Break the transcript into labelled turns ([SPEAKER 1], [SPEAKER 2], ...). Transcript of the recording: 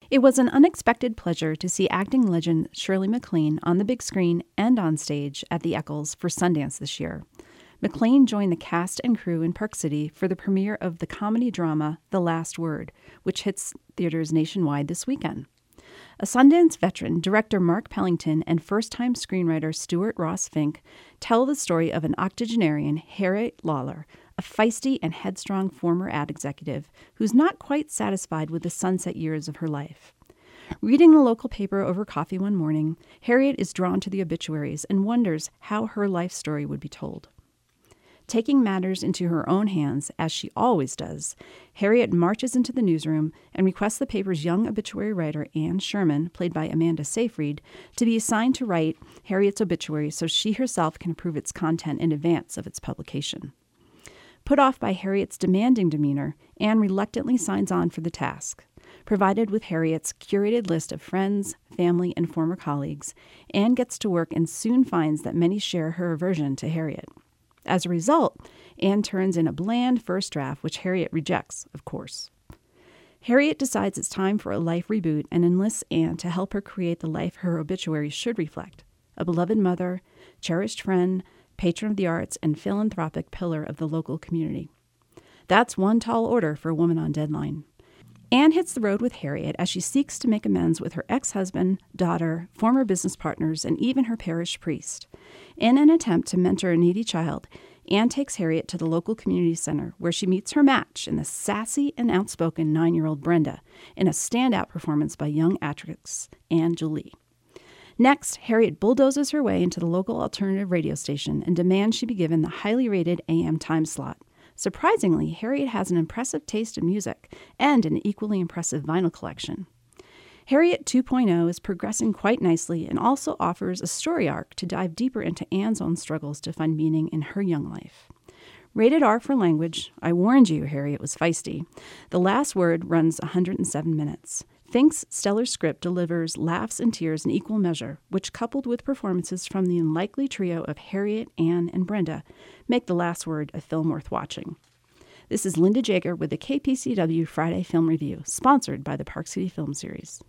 [SPEAKER 1] It was an unexpected pleasure to see acting legend Shirley MacLaine on the big screen and on stage at the Eccles for Sundance this year. MacLaine joined the cast and crew in Park City for the premiere of the comedy drama The Last Word, which hits theaters nationwide this weekend. A Sundance veteran, director Mark Pellington and first-time screenwriter Stuart Ross Fink tell the story of an octogenarian, Harriet Lawler, a feisty and headstrong former ad executive who's not quite satisfied with the sunset years of her life. Reading the local paper over coffee one morning, Harriet is drawn to the obituaries and wonders how her life story would be told. Taking matters into her own hands, as she always does, Harriet marches into the newsroom and requests the paper's young obituary writer, Anne Sherman, played by Amanda Seyfried, to be assigned to write Harriet's obituary so she herself can approve its content in advance of its publication. Put off by Harriet's demanding demeanor, Anne reluctantly signs on for the task. Provided with Harriet's curated list of friends, family, and former colleagues, Anne gets to work and soon finds that many share her aversion to Harriet. As a result, Anne turns in a bland first draft, which Harriet rejects, of course. Harriet decides it's time for a life reboot and enlists Anne to help her create the life her obituary should reflect: a beloved mother, cherished friend, patron of the arts, and philanthropic pillar of the local community. That's one tall order for a woman on deadline. Anne hits the road with Harriet as she seeks to make amends with her ex-husband, daughter, former business partners, and even her parish priest. In an attempt to mentor a needy child, Anne takes Harriet to the local community center, where she meets her match in the sassy and outspoken 9-year-old Brenda, in a standout performance by young actress Anne Jolie. Next, Harriet bulldozes her way into the local alternative radio station and demands she be given the highly rated AM time slot. Surprisingly, Harriet has an impressive taste in music and an equally impressive vinyl collection. Harriet 2.0 is progressing quite nicely and also offers a story arc to dive deeper into Anne's own struggles to find meaning in her young life. Rated R for language, I warned you Harriet was feisty. The Last Word runs 107 minutes. Fink's stellar script delivers laughs and tears in equal measure, which, coupled with performances from the unlikely trio of Harriet, Anne, and Brenda, make The Last Word a film worth watching. This is Linda Jager with the KPCW Friday Film Review, sponsored by the Park City Film Series.